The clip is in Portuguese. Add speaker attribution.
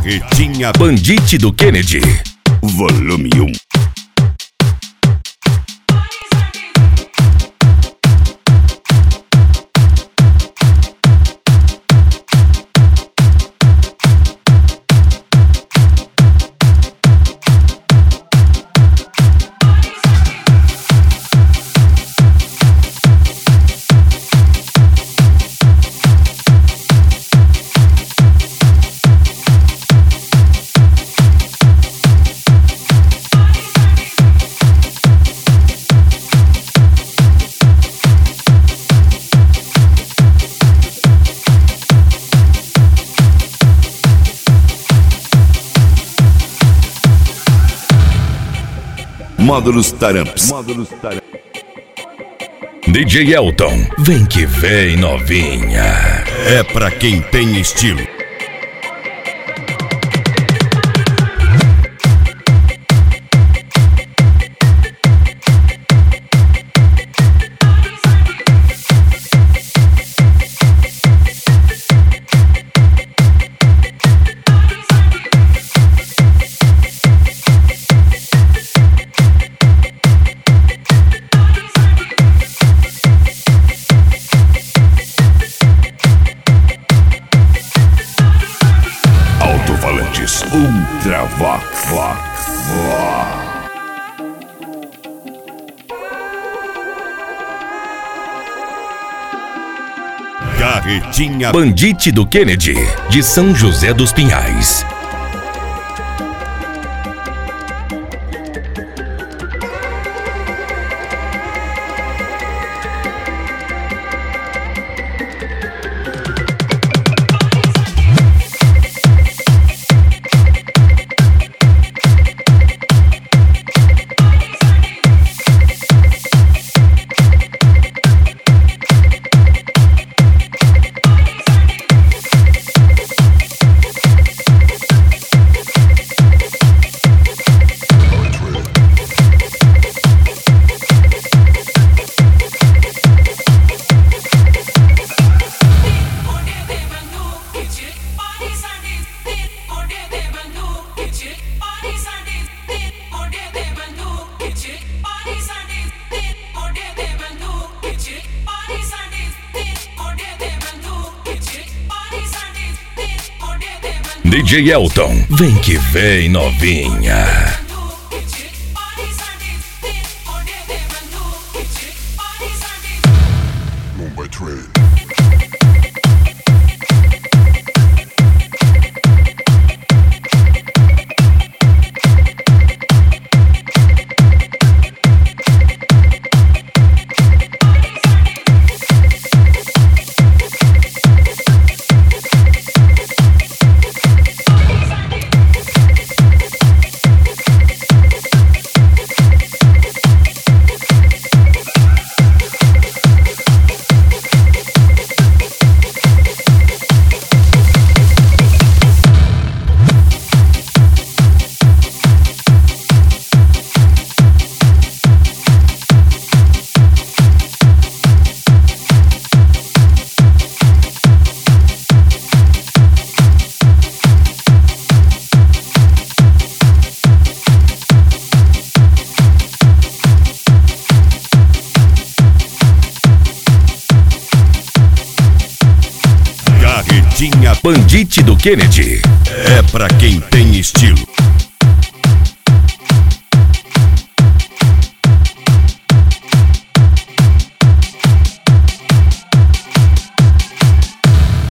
Speaker 1: Carretinha
Speaker 2: Bandite do Kennedy,
Speaker 1: Volume 1. Módulos Taramps.
Speaker 2: DJ Elton, vem que vem novinha.
Speaker 1: É pra quem tem estilo. Ultravox. Carretinha
Speaker 2: Bandite do Kennedy, de São José dos Pinhais. DJ Elton, vem que vem novinha.
Speaker 1: Carretinha
Speaker 2: Bandite do Kennedy,
Speaker 1: é pra quem tem estilo.